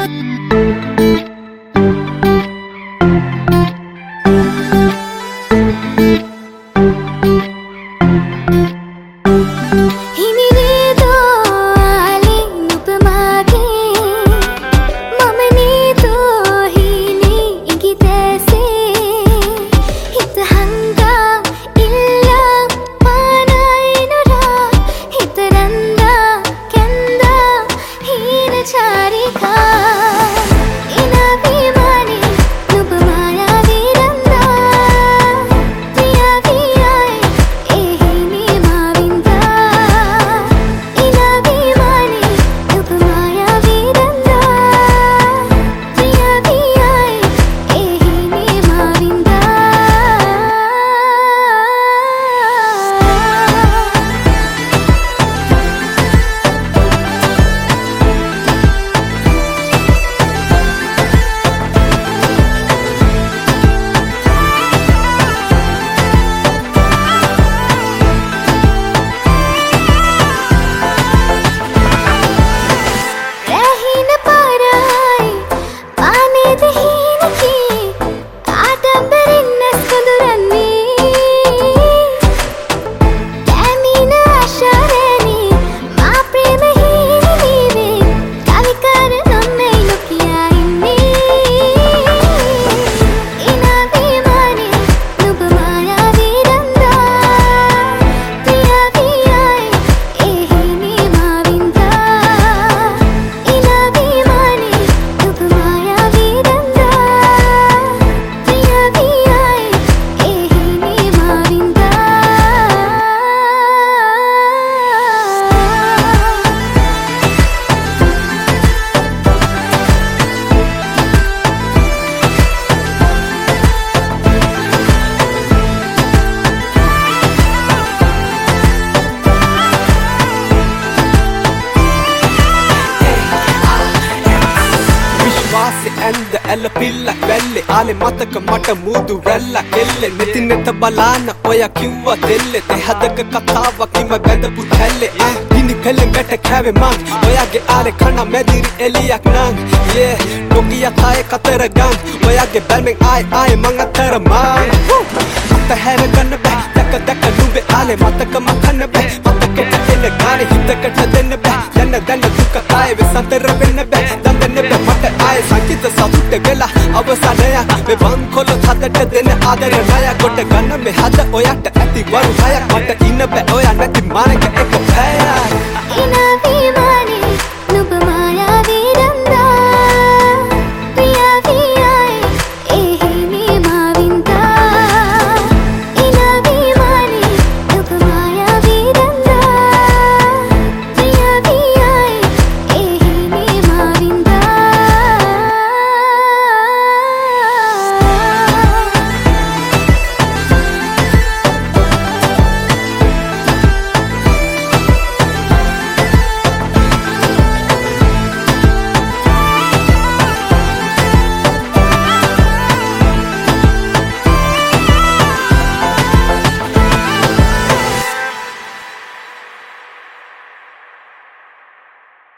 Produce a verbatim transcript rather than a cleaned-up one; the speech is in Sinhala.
ඇන්ද ඇල පිල්ලක් වැල්ලේ ආලේ මතක මට මුදු රැල්ලක් එල්ලේ නෙතිනෙත බලාන ඔය කිව්වා දෙල්ලේ දෙහදක කතාවක් කිම බැඳපු හැල්ලේ ගිනි කලෙන් ගැට කෑවේ මං ඔයාගේ ආලේ කන මැදිරි එලියක් නං යේ නොගිය තායේ කතර ගම් ඔයාගේ බැල්මෙන් ආයි ආයි මං අතර මං අතහැර ගන්න බෑ දැක දැක නුඹේ ආලේ මතක මකන්න බෑ මතකෙට එන ගානේ හිතකට දෙන්න බෑ යන්න දැන්න දුක තායේ වෙසතර වෙන්න බෑ දන් දෙන්න බෑ මට ආයේ සංගීත සතුට වෙලා අවසානයක් මේ බංකොල හදට දෙන ආදර ණය කොට ගන්න මේ හද ඔයාට ඇති වරු හයක් මට ඉන්න බෑ ඔයා නැති මානක එක පැයක්